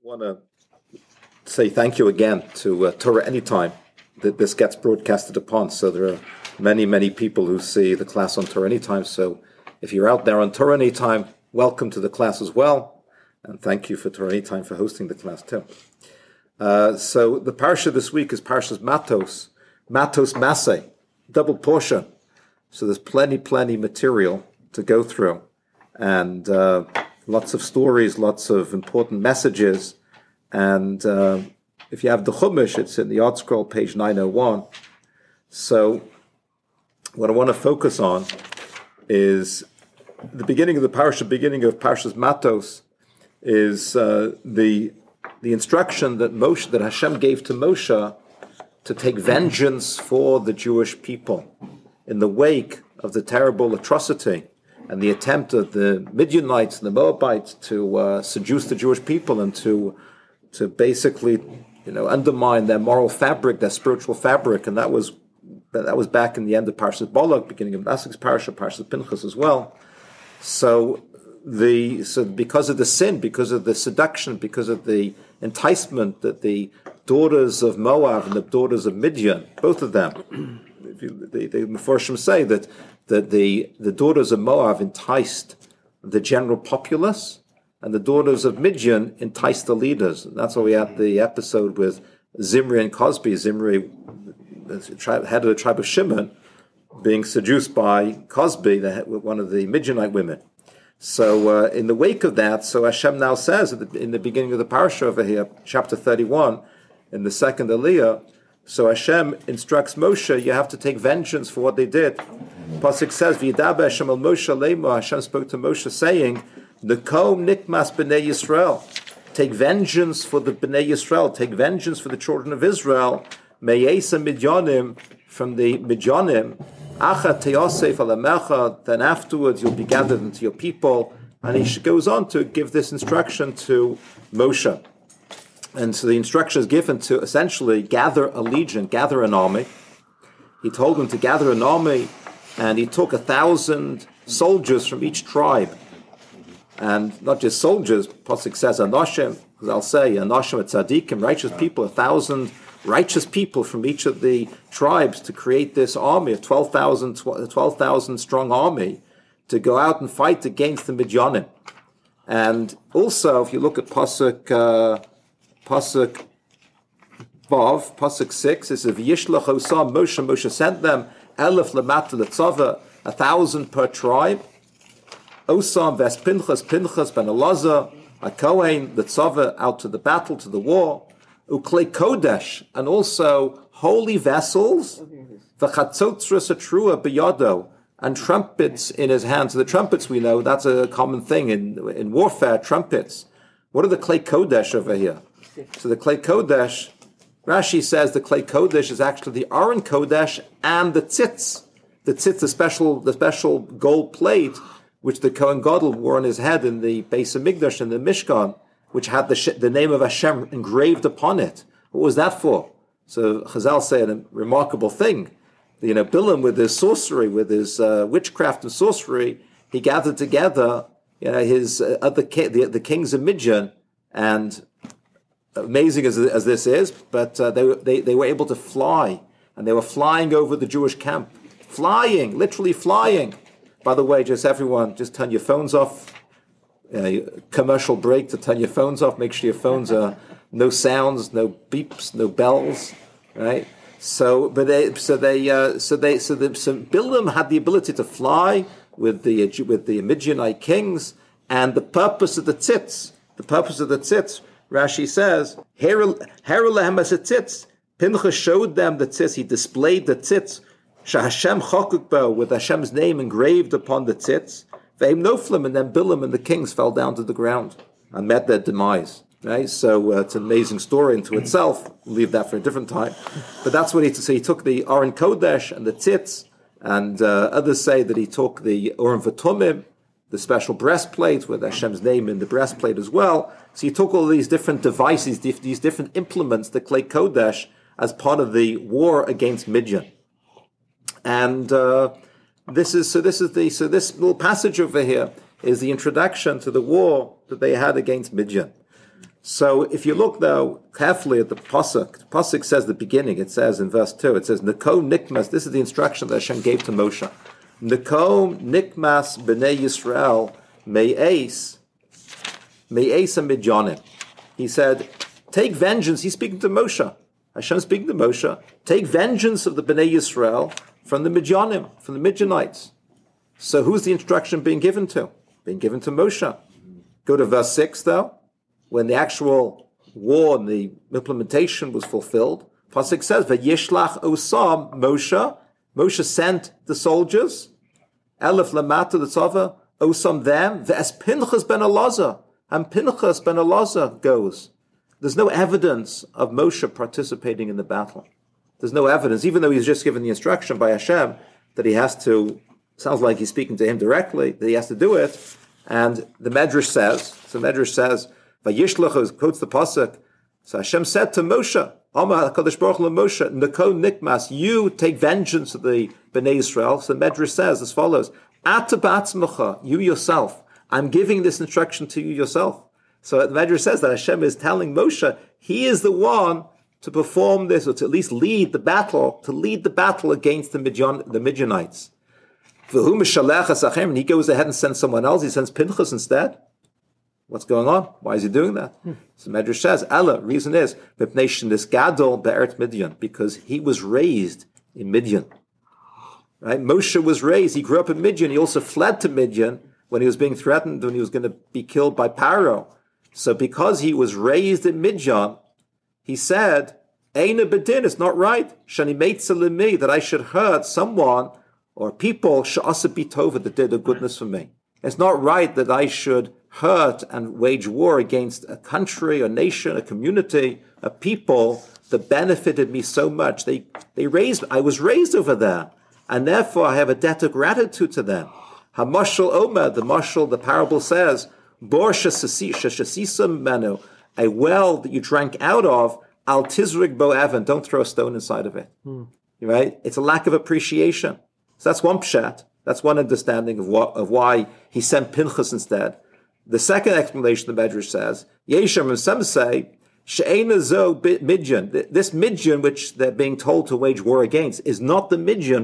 want to say thank you again to Torah Anytime that this gets broadcasted upon. So there are many, many people who see the class on Torah Anytime. So if you're out there on Torah Anytime, welcome to the class as well. And thank you for Torah Anytime for hosting the class too. So the parsha this week is Parshas Matos Maseh, double portion. So there's plenty material to go through. And lots of stories, lots of important messages. And if you have the Chumash, it's in the Art Scroll, page 901. So what I want to focus on is the beginning of the parsha, beginning of Parshas Matos, is the instruction that Hashem gave to Moshe to take vengeance for the Jewish people in the wake of the terrible atrocity and the attempt of the Midianites and the Moabites to seduce the Jewish people and to basically, undermine their moral fabric, their spiritual fabric, and that was back in the end of Parshas Balak, beginning of Nasik's parsha, Parshas Pinchas as well. So because of the sin, because of the seduction, because of the enticement that the daughters of Moab and the daughters of Midian, both of them, the Meforshim say that the daughters of Moab enticed the general populace, and the daughters of Midian enticed the leaders. And that's why we had the episode with Zimri and Cosby. Zimri, the head of the tribe of Shimon, being seduced by Cosby, one of the Midianite women. So in the wake of that, so Hashem now says in the beginning of the parasha over here, chapter 31, in the second Aliyah, so Hashem instructs Moshe, you have to take vengeance for what they did. Pasuk says, V'yidaber Hashem al Moshe leimo, Hashem spoke to Moshe saying, Nekom nikmas b'nei Yisrael, take vengeance for the b'nei Yisrael, take vengeance for the children of Israel, meyesa midyanim, from the midyanim, acha teyosef alamecha, then afterwards you'll be gathered into your people. And he goes on to give this instruction to Moshe. And so the instruction is given to essentially gather a legion, gather an army. He told them to gather an army, and he took 1,000 soldiers from each tribe. And not just soldiers, Pasuk says, Anoshim, because I'll say, Anoshim at Tzadikim, righteous people, 1,000 righteous people from each of the tribes to create this army of 12,000 strong army to go out and fight against the Midianim. And also, if you look at Pasuk Vav, Pasuk 6, it says, V'yishlach osam Moshe sent them, Elef lemata letzava, 1,000 per tribe. Osam ves Pinchas ben Elazar, a Kohen, letzava, out to the battle, to the war. Uklei Kodesh, and also holy vessels, v'chatzotzras atrua b'yado, and trumpets in his hands. So the trumpets, we know, that's a common thing in warfare, trumpets. What are the Klei Kodesh over here? So the Klei Kodesh, Rashi says the Klei Kodesh is actually the Aron Kodesh and the tzitz. The tzitz, the special gold plate, which the Kohen Gadol wore on his head in the Beis Hamikdash, in the Mishkan, which had the name of Hashem engraved upon it. What was that for? So Chazal say a remarkable thing. Bilam, with his sorcery, with his witchcraft and sorcery, he gathered together his the kings of Midian, and amazing as this is, but they were able to fly, and they were flying over the Jewish camp, literally flying. By the way, just turn your phones off. Commercial break to turn your phones off. Make sure your phones are no sounds, no beeps, no bells, right? So Bilam had the ability to fly with the Midianite kings, and the purpose of the tzitz, Rashi says, Heralehem as a tzitz. Pinchas showed them the tzitz. He displayed the tzitz. Shahashem chokukbo, with Hashem's name engraved upon the tzitz. Ve'im noflim, and then Bilam and the kings fell down to the ground and met their demise. Right? So it's an amazing story into itself. We'll leave that for a different time. But that's what he did. So he took the Aron Kodesh and the tzitz, and others say that he took the Urim V'Tumim, the special breastplate with Hashem's name in the breastplate as well. So he took all these different devices, these different implements, the Klei Kodesh, as part of the war against Midian. And this little passage over here is the introduction to the war that they had against Midian. So if you look, though, carefully at the Pasuk says the beginning, it says in verse 2, it says, Neko nikmas, this is the instruction that Hashem gave to Moshe. Neko nikmas b'nei Yisrael me'es Midyanim. He said, take vengeance, he's speaking to Moshe. Hashem speaking to Moshe, take vengeance of the Bnei Yisrael from the Midyanim, from the Midianites. So who's the instruction being given to? Being given to Moshe. Go to verse 6, though. When the actual war and the implementation was fulfilled, Pasuk says, V'yishlach osam Moshe. Moshe sent the soldiers, Elef lamata the tzava, osam them, V'es Pinchas ben Elazar. And Pinchas ben Elazar goes. There's no evidence of Moshe participating in the battle. There's no evidence, even though he's just given the instruction by Hashem that he has to, sounds like he's speaking to him directly, that he has to do it. And the Medrash says, Vayishlach quotes the pasuk. So Hashem said to Moshe, Amar HaKadosh Baruch Hu Moshe, Neko nikmas, you take vengeance of the Bnei Israel. So the Medrash says as follows, Ata ba'atzmacha, you yourself, I'm giving this instruction to you yourself. So the Medrash says that Hashem is telling Moshe, he is the one to perform this, or to at least lead the battle against the Midianites. And he goes ahead and sends someone else, he sends Pinchas instead. What's going on? Why is he doing that? So Medrash says, Allah, reason is, because he was raised in Midian. Right? Moshe was raised, he grew up in Midian, he also fled to Midian when he was being threatened, when he was going to be killed by Paro. So because he was raised in Midian, he said, Eina bedin, it's not right, Shani meitzelimi, that I should hurt someone or people she'asa bitova, that did a goodness for me. It's not right that I should hurt and wage war against a country, a nation, a community, a people that benefited me so much. I was raised over there, and therefore I have a debt of gratitude to them. Hamashal Omer, the parable says, Bor shesisam menu, a well that you drank out of, al tizrig bo evan, don't throw a stone inside of it. Right? It's a lack of appreciation. So that's one pshat. That's one understanding of why he sent Pinchas instead. The second explanation the Medrash says, Yeshem, and some say, She'ena zo Midian. This Midian, which they're being told to wage war against, was not the Midian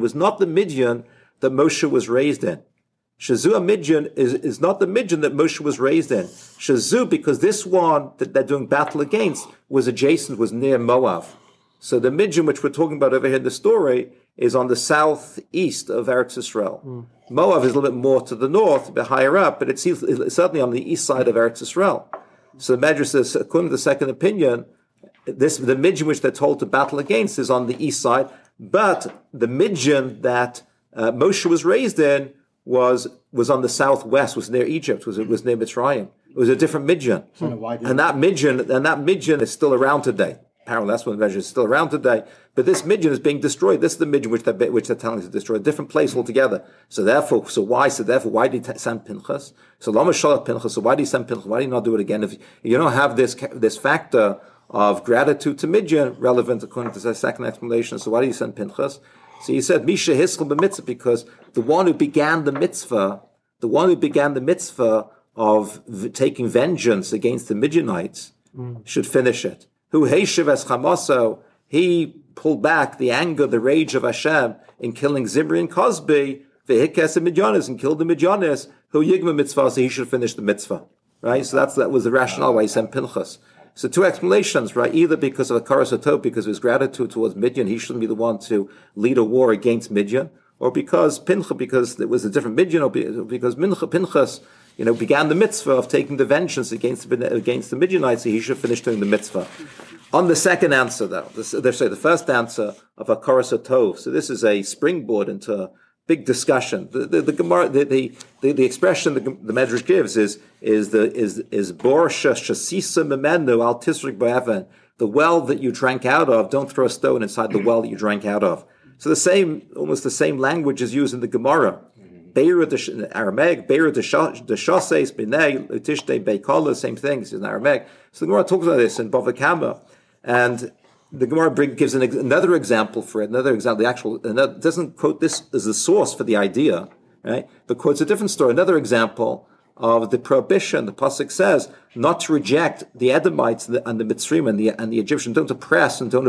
that Moshe was raised in. Shazu Midian is not the Midian that Moshe was raised in. Shazu, because this one that they're doing battle against was near Moab. So the Midian, which we're talking about over here in the story, is on the southeast of Eretz Yisrael. Moab is a little bit more to the north, a bit higher up, but it's certainly on the east side of Eretz Yisrael. So the Medrash says, according to the second opinion, the Midian which they're told to battle against is on the east side, but the Midian that Moshe was raised in was on the southwest, was near Egypt, was near Mitzrayim. It was a different Midian. And that Midian is still around today. Apparently, that's what the Medrash is still around today. But this Midian is being destroyed. This is the Midian which they're telling us to destroy, a different place altogether. So why did he send Pinchas? So Lama Shalat Pinchas. So why did he send Pinchas? Why did he not do it again? If you don't have this factor of gratitude to Midian relevant according to the second explanation, so why did he send Pinchas? So he said Misha Hiskel b'mitzvah, because the one who began the mitzvah of taking vengeance against the Midianites should finish it. Who Heishiv es Chamaso, he pulled back the anger, the rage of Hashem in killing Zimri and Cosby, v'hikes and Midyanis, and killed the Midyanis, who Yigma mitzvah, so he should finish the mitzvah. Right? So that was the rationale why he sent Pinchas. So two explanations, right? Either because of a Karas Hatov, because of his gratitude towards Midian, he shouldn't be the one to lead a war against Midian, or because it was a different Midian, or because Pinchas, began the mitzvah of taking the vengeance against the Midianites, so he should finish doing the mitzvah. On the second answer, though, the first answer of a Karas Hatov, so this is a springboard into a big discussion. The Gemara, the expression the Medrash gives is Borsha Shasisa Memenu Al Tisrik Ba'evan, the well that you drank out of, don't throw a stone inside the well that you drank out of. So almost the same language is used in the Gemara. Beirut, Aramaic, Beirut, the Shoses, B'nei, Utishte, Beikala, same things in Aramaic. So the Gemara talks about this in Bava Kama, and the Gemara gives another example for it. It doesn't quote this as the source for the idea, right? But quotes a different story. Another example of the prohibition. The pasuk says not to reject the Edomites and the Mitzrayim and the Egyptians. Don't oppress and don't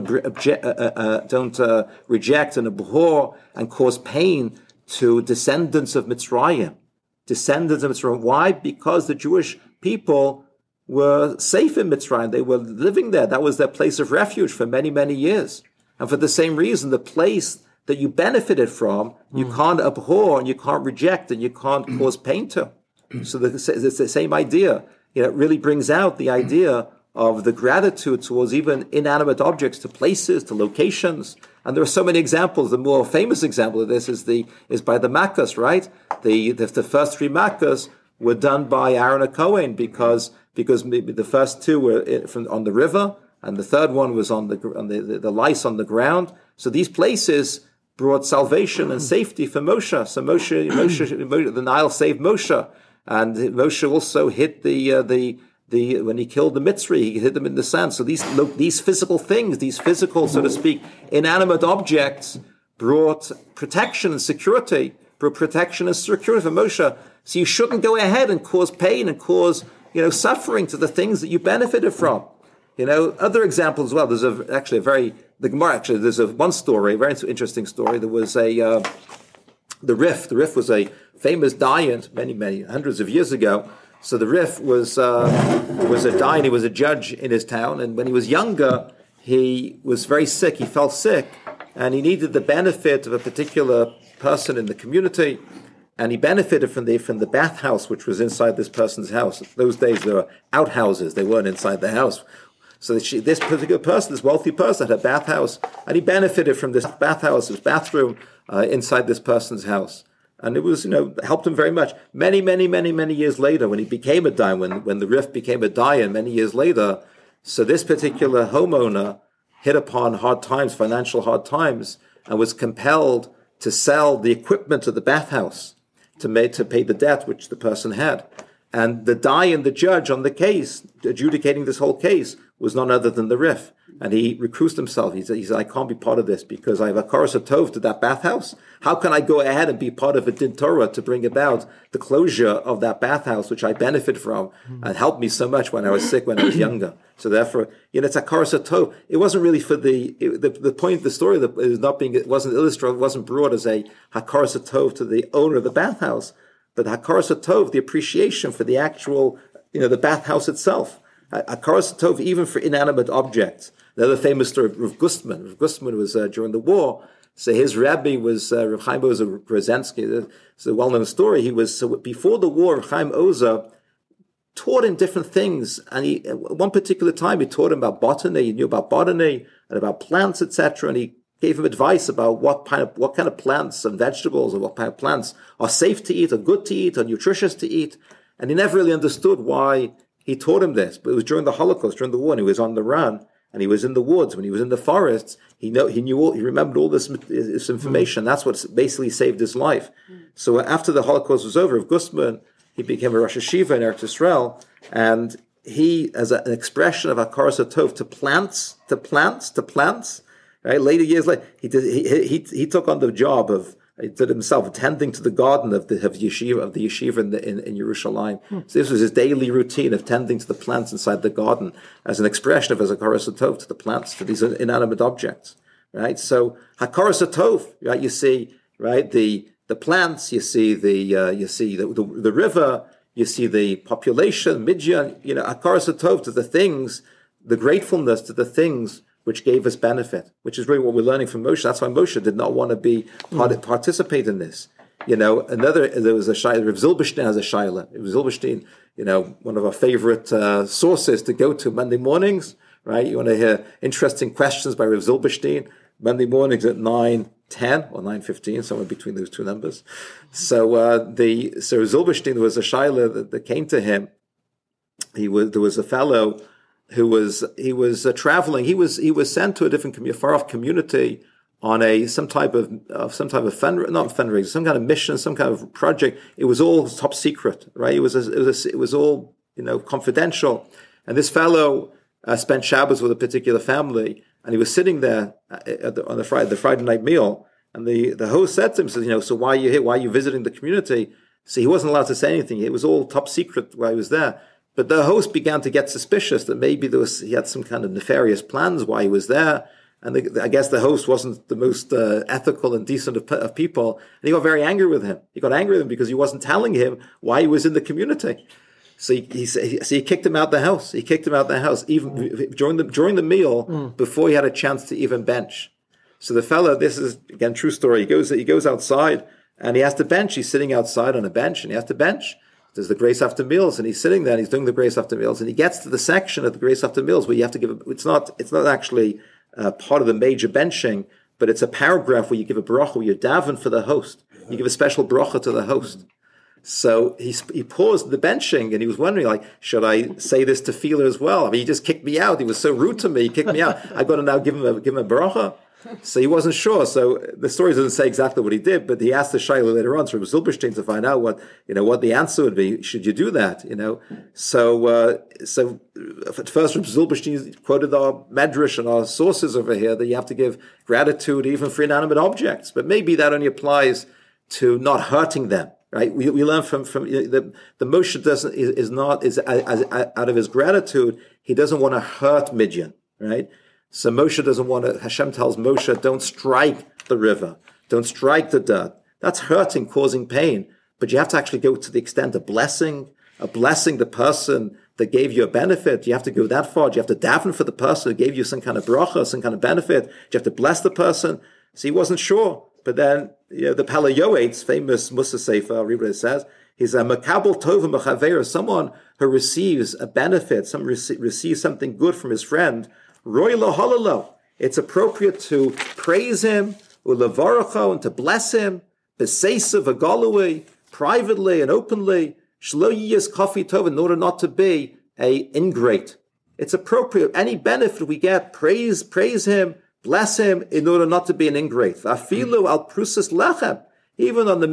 reject and abhor and cause pain to descendants of Mitzrayim. Descendants of Mitzrayim. Why? Because the Jewish people were safe in Mitzrayim. They were living there. That was their place of refuge for many, many years. And for the same reason, the place that you benefited from, you can't abhor and you can't reject and you can't cause pain to. So it's the same idea. It really brings out the idea of the gratitude towards even inanimate objects, to places, to locations. And there are so many examples. The more famous example of this is by the Makkos, right? The first 3 Makkos were done by Aaron HaKohen because maybe the first 2 were on the river, and the third one was on the lice on the ground. So these places brought salvation and safety for Moshe. So Moshe, the Nile saved Moshe, and Moshe also hit the when he killed the Mitzri, he hit them in the sand. So these physical things, these physical, so to speak, inanimate objects brought protection and security, for Moshe. So you shouldn't go ahead and cause pain and cause suffering to the things that you benefited from. Other examples as well. There's the Gemara, there's one story, a very interesting story. There was the Rif. The Rif was a famous dayan many hundreds of years ago. So the Rif was a dayan. He was a judge in his town, and when he was younger, he was very sick. He fell sick, and he needed the benefit of a particular person in the community. And he benefited from the bathhouse which was inside this person's house. Those days there were outhouses; they weren't inside the house. So this particular person, this wealthy person, had a bathhouse, and he benefited from this bathhouse, this bathroom inside this person's house. And it was, helped him very much. Many years later, when he became a dayan, when the Rif became a dayan, many years later, so this particular homeowner hit upon hard times, financial hard times, and was compelled to sell the equipment of the bathhouse to pay the debt which the person had. And the dayan, the judge on the case, adjudicating this whole case, was none other than the Rif. And he recused himself. He said, I can't be part of this because I have a Karas HaTov to that bathhouse. How can I go ahead and be part of a Din Torah to bring about the closure of that bathhouse, which I benefit from and helped me so much when I was sick, when I was younger? So therefore, it's a Karas HaTov. It wasn't really for the point of the story that it wasn't illustrated, it wasn't brought as a Hakaras HaTov to the owner of the bathhouse, but Hakaras HaTov, the appreciation for the actual, the bathhouse itself. Hakaras HaTov even for inanimate objects. Another famous story of Rav Gustman. Rav Gustman was during the war. So his rabbi was Rav Chaim Ozer Brzezinski. It's a well-known story. Before the war, Rav Chaim Ozer taught him different things. And at one particular time, he taught him about botany. He knew about botany and about plants, etc. And he gave him advice about what kind of plants and vegetables or what kind of plants are safe to eat, are good to eat, are nutritious to eat. And he never really understood why he taught him this. But it was during the Holocaust, during the war, and he was on the run. And he was in the woods, when he was in the forests, he remembered all this information. That's what basically saved his life. So after the Holocaust was over, Rav Gustman, he became a Rosh Hashiva in Eretz Yisrael, and he, as an expression of Hakaras HaTov to plants, right? Later years later, he took on the job of, he did himself, attending to the garden of the yeshiva in Yerushalayim. So this was his daily routine of tending to the plants inside the garden as an expression of his Hakaras HaTov to the plants, to these inanimate objects, right? So Hakaras HaTov, right? You see, right, the plants, you see the river, you see the population, Midian, Hakaras HaTov to the things, the gratefulness to the things which gave us benefit, which is really what we're learning from Moshe. That's why Moshe did not want to participate in this. There was a shayla, Rav Zilberstein has a shayla. Rav Zilberstein, one of our favorite sources to go to Monday mornings, right? You want to hear interesting questions by Rav Zilberstein, Monday mornings at 9:10 or 9:15, somewhere between those two numbers. So Rav Zilberstein, there was a shayla that came to him. There was a fellow who was traveling. He was sent to a different far off community on some kind of fundraiser, some kind of mission, some kind of project. It was all top secret, right? It was all confidential. And this fellow spent Shabbos with a particular family, and he was sitting there on the Friday night meal. And the host said to him, "So why are you here? Why are you visiting the community?" So he wasn't allowed to say anything. It was all top secret while he was there. But the host began to get suspicious that maybe he had some kind of nefarious plans while he was there. And I guess the host wasn't the most ethical and decent of people. And he got very angry with him. He got angry with him because he wasn't telling him why he was in the community. So he kicked him out the house. He kicked him out the house even during the meal before he had a chance to even bench. So the fellow, this is again true story. He goes outside and he has to bench. He's sitting outside on a bench and he has to bench. There's the grace after meals, and he's sitting there and he's doing the grace after meals, and he gets to the section of the grace after meals where you have to give. It's not actually part of the major benching, but it's a paragraph where you give a bracha, where you daven for the host. You give a special bracha to the host. So he paused the benching and he was wondering, like, should I say this to Tefillah as well? I mean, he just kicked me out. He was so rude to me. He kicked me out. I've got to now give him a bracha. So he wasn't sure. So the story doesn't say exactly what he did, but he asked the Shaila later on, Reb Zilberstein, to find out what the answer would be. Should you do that? So at first Reb Zilberstein quoted our medrash and our sources over here that you have to give gratitude even for inanimate objects, but maybe that only applies to not hurting them. Right? We learn from the Moshe is out of his gratitude, he doesn't want to hurt Midian, right? So Moshe doesn't want to, Hashem tells Moshe, don't strike the river, don't strike the dirt. That's hurting, causing pain. But you have to actually go to the extent of blessing the person that gave you a benefit. You have to go that far. You have to daven for the person who gave you some kind of bracha, some kind of benefit. You have to bless the person. So he wasn't sure. But then, the Pala Yoetz, famous Musa Sefer, I'll read what it says. He's a makabel tova mechaver, someone who receives a benefit, receives something good from his friend. Roy lo halalo. It's appropriate to praise him, ulevarecho, and to bless him, beseisa v'galui, privately and openly, shlo yiyas kafi tov, in order not to be a ingrate. It's appropriate. Any benefit we get, praise him, bless him, in order not to be an ingrate. Afilu al prusas lechem, even on the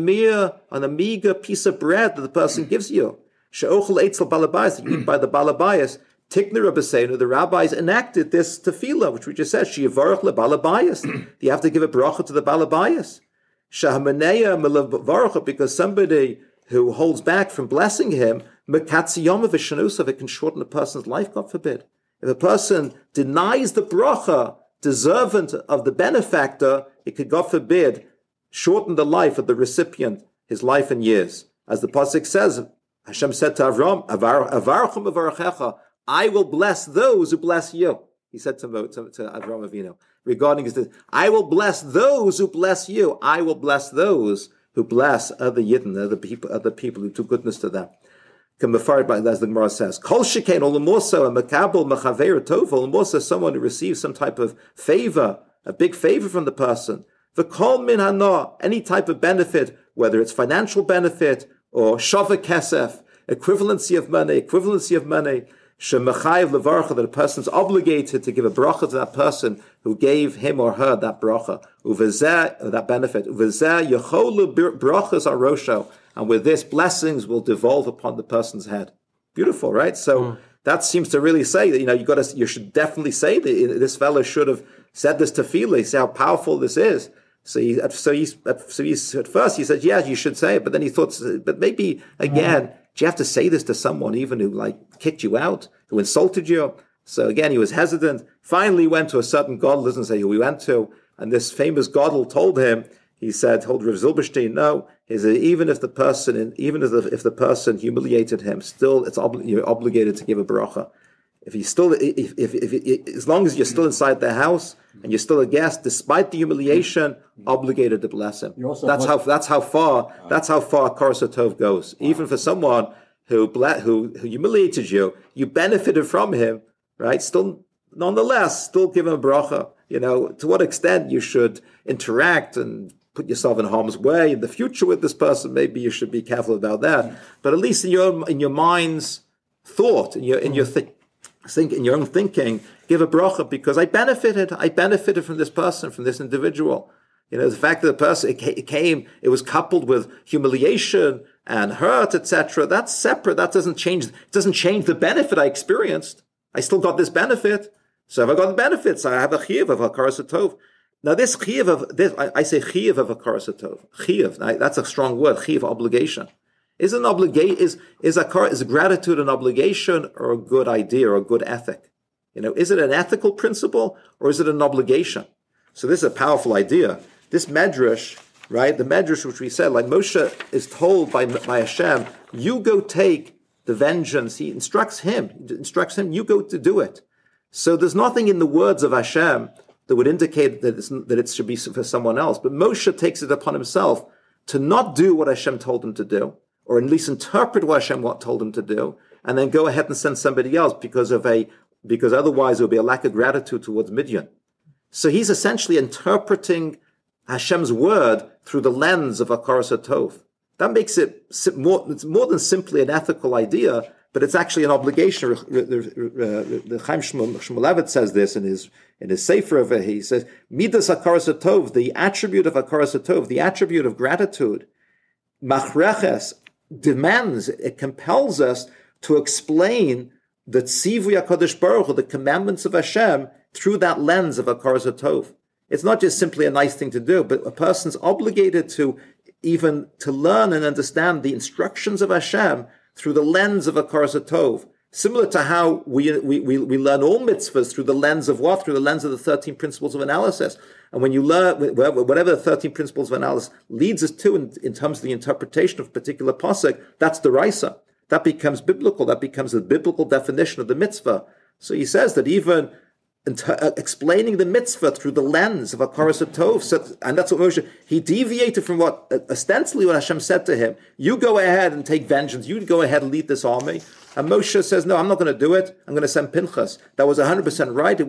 meager piece of bread that the person gives you. She'ochel eitzel balabayas, that you eat by the balabayas. Tikner Rabbeinu, the rabbis enacted this tefillah, which we just said, Shiyavarach lebalabayas. You have to give a bracha to the balabayas. Shahamaneya melevarach, because somebody who holds back from blessing him, mekatziyom of a it can shorten a person's life, God forbid. If a person denies the bracha, deserving of the benefactor, it could, God forbid, shorten the life of the recipient, his life and years. As the pasuk says, Hashem said to Avram, Avarachum avarachecha, I will bless those who bless you. He said to Avraham Avinu regarding his, I will bless those who bless you. I will bless those who bless other Yidden, other people who do goodness to them. As the Gemara says, Kol shekain olamoso a makabel mechaver tova olamoso, someone who receives some type of favor, a big favor from the person. V'kol min hana, any type of benefit, whether it's financial benefit or shava kesef, equivalency of money. Shemechayev levarcha, that a person's obligated to give a bracha to that person who gave him or her that bracha, uvezeh, that benefit. Uvezeh yecholu brachas arosho, and with this, blessings will devolve upon the person's head. Beautiful, right? So that seems to really say that you should definitely say that this fellow should have said this to tefillah. See how powerful this is. So at first he said, yeah, you should say it, but then he thought, but maybe again. Do you have to say this to someone even who kicked you out, who insulted you? So again, he was hesitant. Finally, he went to a certain gadol, doesn't say who he went to, and this famous gadol told him, told Rav Zilberstein, no, even if the person humiliated him, still you're obligated to give a bracha. As long as you're still inside the house and you're still a guest, despite the humiliation, obligated to bless him. That's how far Karas Tov goes. Even for someone who humiliated you, you benefited from him, right? Still, nonetheless, still give him a bracha. To what extent you should interact and put yourself in harm's way in the future with this person, maybe you should be careful about that. But at least in your mind's thought, in your own thinking, give a bracha, because I benefited from this person, from this individual. The fact that the person, it was coupled with humiliation and hurt, etc. That's separate. That doesn't change the benefit I experienced. I still got this benefit. So if I got the benefits, I have a chiyuv of hakaras tov. Now this chiyuv I say chiyuv of hakaras tov. Chiyuv, that's a strong word. Chiyuv, obligation. Is gratitude an obligation or a good idea or a good ethic? Is it an ethical principle or is it an obligation? So this is a powerful idea. This medrash, right? The medrash which we said, like Moshe is told by Hashem, you go take the vengeance. He instructs him, you go to do it. So there's nothing in the words of Hashem that would indicate that it should be for someone else. But Moshe takes it upon himself to not do what Hashem told him to do, or at least interpret what Hashem told him to do, and then go ahead and send somebody else because otherwise there will be a lack of gratitude towards Midian. So he's essentially interpreting Hashem's word through the lens of Hakaras HaTov. That makes it's more than simply an ethical idea, but it's actually an obligation. The Chaim Shmulevitz says this in his Sefer over. He says, Midas Hakaras HaTov, the attribute of Hakaras HaTov, the attribute of gratitude, Machreches, demands, it compels us to explain the Tzivui HaKadosh Baruch Hu, the commandments of Hashem, through that lens of Hakaras HaTov. It's not just simply a nice thing to do, but a person's obligated to learn and understand the instructions of Hashem through the lens of Hakaras HaTov. Similar to how we learn all mitzvahs through the lens of what? Through the lens of the 13 principles of analysis. And when you learn, whatever the 13 principles of analysis leads us to in terms of the interpretation of a particular pasuk, that's the Raisa. That becomes biblical. That becomes the biblical definition of the mitzvah. So he says that even explaining the mitzvah through the lens of Hakaras HaTov, and that's what Moshe, he deviated from what ostensibly what Hashem said to him. You go ahead and take vengeance. You go ahead and lead this army. And Moshe says, no, I'm not going to do it. I'm going to send Pinchas. That was 100% right. It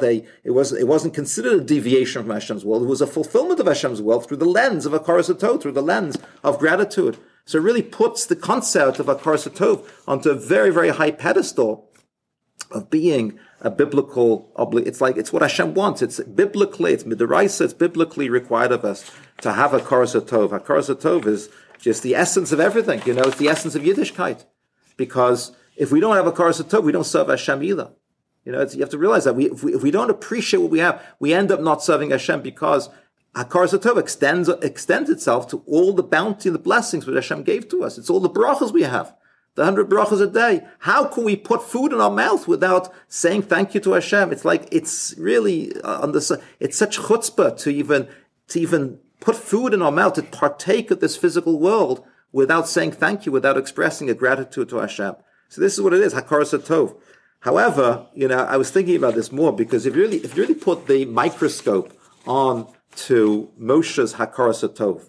wasn't considered a deviation from Hashem's will. It was a fulfillment of Hashem's will through the lens of Hakaras HaTov, through the lens of gratitude. So it really puts the concept of Hakaras HaTov onto a very, very high pedestal of being a biblical obligation. It's what Hashem wants. It's biblically, it's midaraisa, it's biblically required of us to have Hakaras HaTov. Hakaras HaTov is just the essence of everything. It's the essence of Yiddishkeit. Because if we don't have Hakaras HaTov, we don't serve Hashem either. You have to realize that if we don't appreciate what we have, we end up not serving Hashem because Hakaras HaTov extends itself to all the bounty and the blessings that Hashem gave to us. It's all the brachas we have. The 100 brachas a day. How can we put food in our mouth without saying thank you to Hashem? It's really it's such chutzpah to even put food in our mouth, to partake of this physical world without saying thank you, without expressing a gratitude to Hashem. So this is what it is, Hakaras HaTov. However, I was thinking about this more because if you really put the microscope on to Moshe's Hakaras HaTov,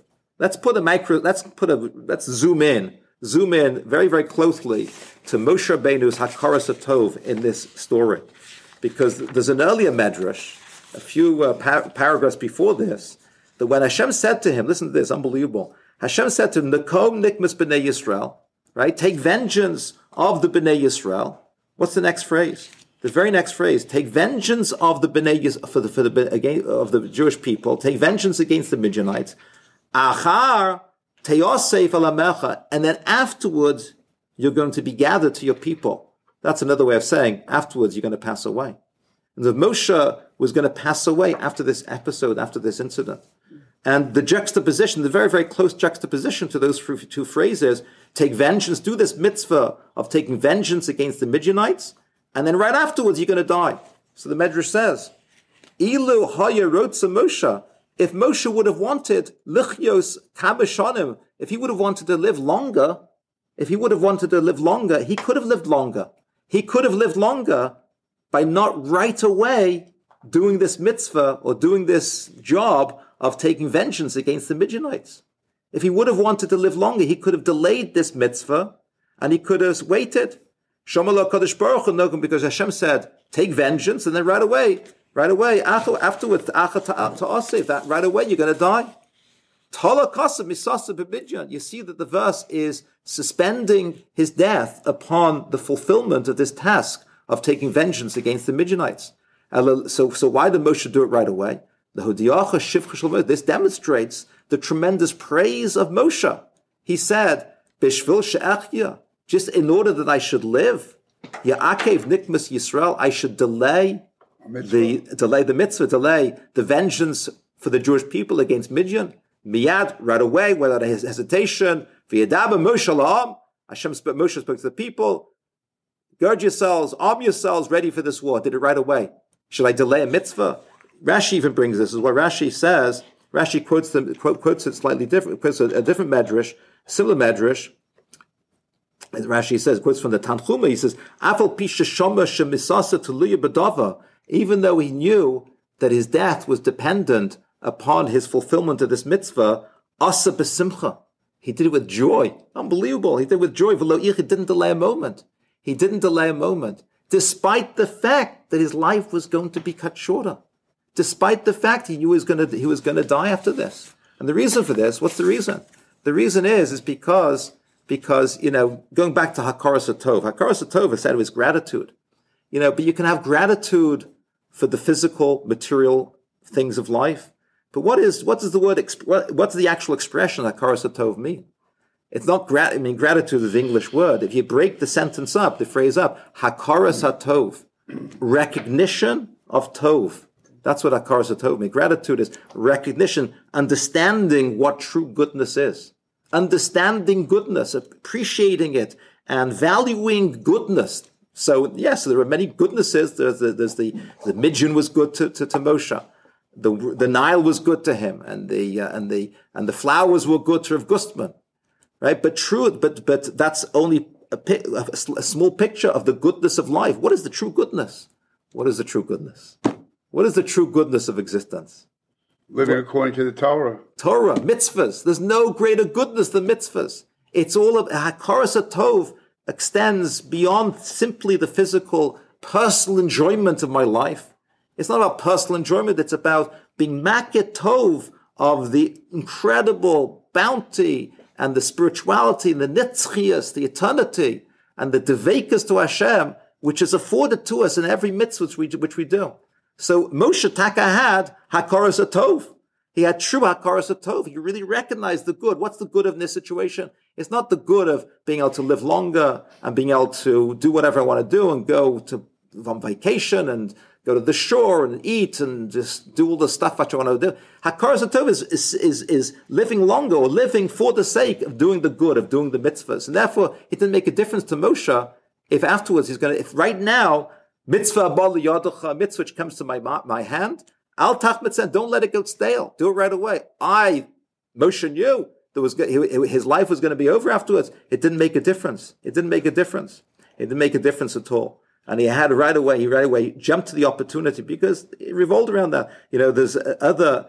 let's zoom in very, very closely to Moshe Rabbeinu's Hakaras HaTov in this story. Because there's an earlier medrash, a few paragraphs before this, that when Hashem said to him, listen to this, unbelievable, Hashem said to him, Nakom nikmas b'nei Yisrael, right? Take vengeance of the b'nei Yisrael. What's the next phrase? The very next phrase, take vengeance of the b'nei Yisrael, of the Jewish people, take vengeance against the Midianites. Achar Teosef alamecha, and then afterwards you're going to be gathered to your people. That's another way of saying afterwards you're going to pass away. And the Moshe was going to pass away after this episode, after this incident. And the juxtaposition, the very, very close juxtaposition to those two phrases, take vengeance, do this mitzvah of taking vengeance against the Midianites, and then right afterwards you're going to die. So the Medrash says, Ilu haya rotza Moshe, if Moshe would have wanted lichyos kabeshanim, if he would have wanted to live longer, he could have lived longer. He could have lived longer by not right away doing this mitzvah or doing this job of taking vengeance against the Midianites. If he would have wanted to live longer, he could have delayed this mitzvah and he could have waited. Shomer Kadosh Baruch Hu, because Hashem said, take vengeance, and then right away, afterwards, that right away you're going to die. You see that the verse is suspending his death upon the fulfillment of this task of taking vengeance against the Midianites. So why did Moshe do it right away? This demonstrates the tremendous praise of Moshe. He said, just in order that I should live, Ya'akev nikmas Yisrael, I should delay the mitzvah, delay the vengeance for the Jewish people against Midian. Miyad, right away, without hesitation, V'yadaba Moshe la'am, Moshe spoke to the people, gird yourselves, arm yourselves, ready for this war. Did it right away. Should I delay a mitzvah? Rashi even brings this. Is what Rashi says. Rashi quotes it slightly different, quotes a different medrash, similar medrash. As Rashi says, quotes from the Tanchuma, he says, Afal pisha shoma shemisasa tuluya bedava, even though he knew that his death was dependent upon his fulfillment of this mitzvah, asa besimcha. He did it with joy. Unbelievable. He did it with joy. He didn't delay a moment. He didn't delay a moment, despite the fact that his life was going to be cut shorter. Despite the fact he knew he was going to die after this. And the reason for this, what's the reason? The reason is because, going back to Hakaras HaTov. Hakaras HaTov is said it was gratitude. But you can have gratitude for the physical, material things of life. But what does the actual expression of Hakaras HaTov mean? It's not gratitude is the English word. If you break the sentence up, the phrase up, Hakaras HaTov, recognition of Tov. That's what Hakaras HaTov means. Gratitude is recognition, understanding what true goodness is. Understanding goodness, appreciating it, and valuing goodness. So, yes, there are many goodnesses. There's the Midian was good to Moshe. The Nile was good to him, and the flowers were good to Rav Gustman. Right? But that's only a small picture of the goodness of life. What is the true goodness? What is the true goodness? What is the true goodness of existence? Living according to the Torah. Torah, mitzvahs. There's no greater goodness than mitzvahs. It's all of Hakaras HaTov extends beyond simply the physical, personal enjoyment of my life. It's not about personal enjoyment. It's about being maket tov of the incredible bounty and the spirituality and the nitzchias, the eternity, and the devekas to Hashem, which is afforded to us in every mitzvah which we do. So Moshe Taka had Hakaras HaTov. He had true Hakaras HaTov. He really recognized the good. What's the good of this situation? It's not the good of being able to live longer and being able to do whatever I want to do and go on vacation and go to the shore and eat and just do all the stuff that you want to do. Hakaras HaTov is living longer or living for the sake of doing the good, of doing the mitzvahs. And therefore, it didn't make a difference to Moshe if afterwards if right now, mitzvah abal yadocha, mitzvah which comes to my hand, al tach mitzvah, don't let it go stale. Do it right away. Moshe knew his life was going to be over afterwards. It didn't make a difference. It didn't make a difference at all. And he right away jumped to the opportunity because it revolved around that. There's other,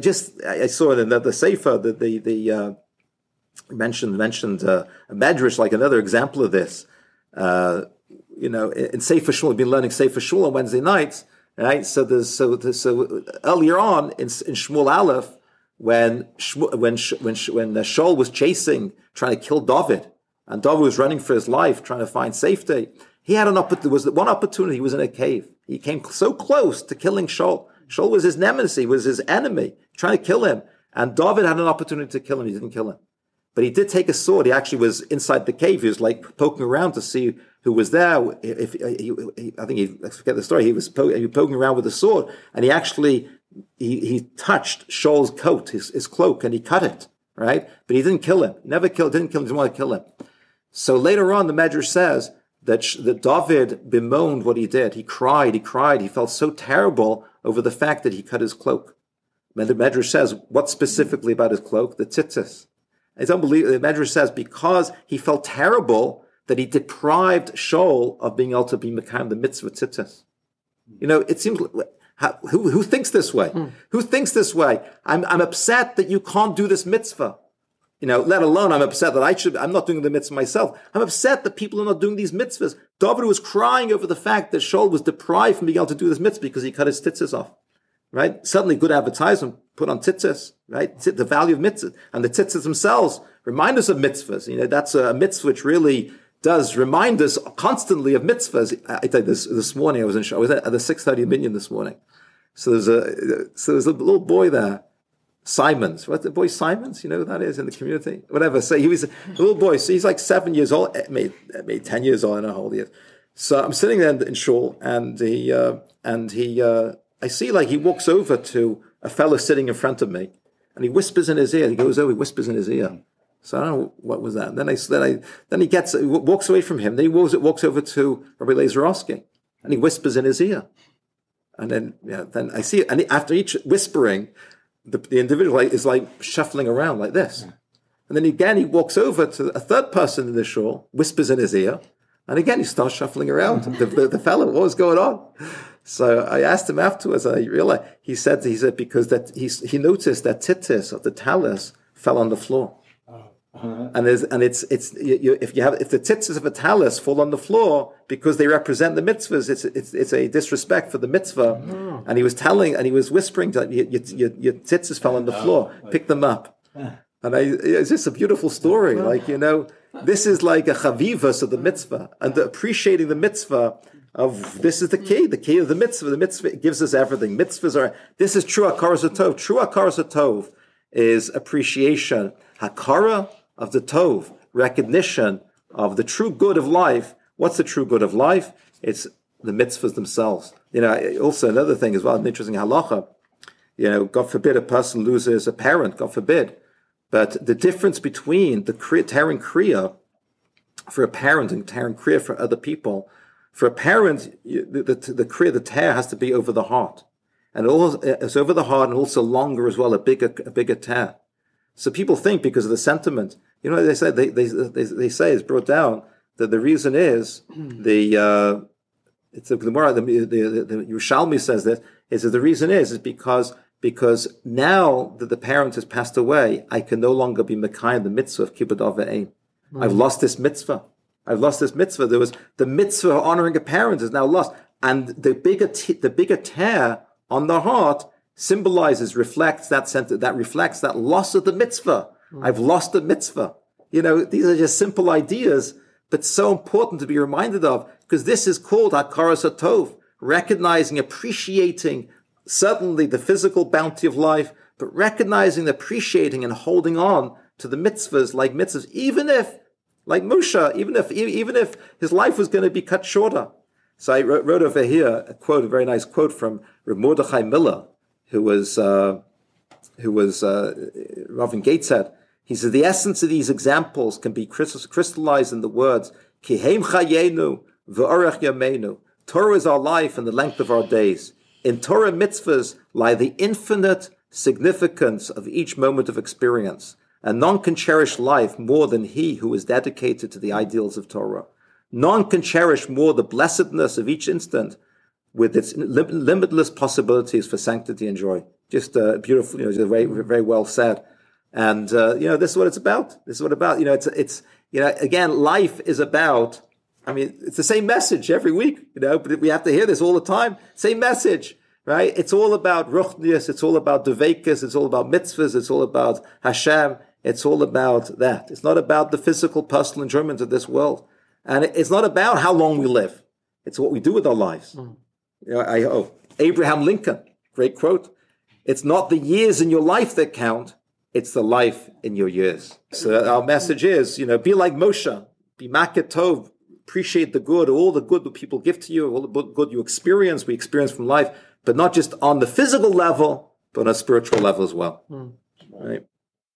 I saw it in the Sefer, the mentioned a medrash, like another example of this. In Sefer Shul, we've been learning Sefer Shul on Wednesday nights, right? So earlier on in Shmuel Aleph, when Shaul was trying to kill David, and David was running for his life, trying to find safety, he had there was one opportunity. He was in a cave. He came so close to killing Shaul. Shaul was his nemesis, he was his enemy, trying to kill him. And David had an opportunity to kill him. He didn't kill him. But he did take a sword. He actually was inside the cave. He was like poking around to see who was there. I forget the story. He was poking around with a sword, and he touched Shaul's coat, his cloak, and he cut it. Right, but he didn't kill him. Didn't kill him. Didn't want to kill him. So later on, the Medrash says that David bemoaned what he did. He cried. He felt so terrible over the fact that he cut his cloak. And the Medrash says, what specifically about his cloak? The tzitzis. It's unbelievable. The Medrash says because he felt terrible that he deprived Shaul of being able to be mekayim the mitzvah tzitzis. It seems who thinks this way? Who thinks this way? I'm upset that you can't do this mitzvah. Let alone I'm upset that I'm not doing the mitzvah myself. I'm upset that people are not doing these mitzvahs. David was crying over the fact that Shaul was deprived from being able to do this mitzvah because he cut his tzitzis off. Right? Suddenly good advertisement put on tzitzis, right? The value of mitzvahs. And the tzitzis themselves remind us of mitzvahs. That's a mitzvah which really does remind us constantly of mitzvahs. I tell you this morning, I was at the 6:30 minyan this morning. So there's a little boy there, Simons. What's the boy Simons? You know who that is in the community? Whatever. So he was a little boy. So he's like 7 years old, maybe 10 years old, I don't know how old he is. So I'm sitting there in shul, and he I see like he walks over to a fellow sitting in front of me, and he whispers in his ear. He goes over, he whispers in his ear, So I don't know what was that. And then he walks away from him. Then he walks over to Rabbi Lezerovsky, and he whispers in his ear. And then I see it. And after each whispering, the individual is like shuffling around like this. And then again, he walks over to a third person in the shul, whispers in his ear, and again he starts shuffling around. The fellow, what was going on? So I asked him afterwards. I realized he said because that he noticed that tzitzis of the talis fell on the floor. And if the tzitzis of a talis fall on the floor because they represent the mitzvahs, it's a disrespect for the mitzvah. And he was whispering that your tzitzis fell on the floor, pick them up. And it's just a beautiful story. This is like a chavivas of the mitzvah, and appreciating the mitzvah of this is the key of the mitzvah. The mitzvah gives us everything. This is true hakaras hatov. True hakaras hatov is appreciation, hakara of the tov, recognition of the true good of life. What's the true good of life? It's the mitzvahs themselves. Also another thing as well, an interesting halacha. God forbid a person loses a parent, God forbid. But the difference between the tearing kriya for a parent and tearing kriya for other people, for a parent, the kriya, the tear has to be over the heart. And it's over the heart and also longer as well, a bigger tear. So people think because of the sentiment, they say it's brought down that the reason is the Gemara, the Yerushalmi says this, is that the reason is because now that the parent has passed away, I can no longer be Mekayim the mitzvah of Kibbud Av V'Ein. I've lost this mitzvah. There was the mitzvah of honoring a parent is now lost, and the bigger tear on the heart reflects that loss of the mitzvah. I've lost the mitzvah. These are just simple ideas, but so important to be reminded of, because this is called hakaras hatov, recognizing, appreciating certainly the physical bounty of life, but recognizing, appreciating, and holding on to the mitzvahs, even if, like Moshe, even if his life was going to be cut shorter. So I wrote over here a very nice quote from Reb Mordechai Miller, who was Ravin Gateshead. He said, the essence of these examples can be crystallized in the words, Kihem chayenu v'orech yameinu. Torah is our life and the length of our days. In Torah mitzvahs lie the infinite significance of each moment of experience, and none can cherish life more than he who is dedicated to the ideals of Torah. None can cherish more the blessedness of each instant with its limitless possibilities for sanctity and joy. Just beautiful, very, very well said. And, this is what it's about. Again, life is about, it's the same message every week, but we have to hear this all the time. Same message, right? It's all about ruchnius. It's all about devekus. It's all about mitzvahs. It's all about Hashem. It's all about that. It's not about the physical, personal enjoyment of this world. And it's not about how long we live. It's what we do with our lives. Abraham Lincoln, great quote. It's not the years in your life that count. It's the life in your years. So our message is, be like Moshe. Be maket tov. Appreciate the good, all the good that people give to you, all the good we experience from life, but not just on the physical level, but on a spiritual level as well. Right?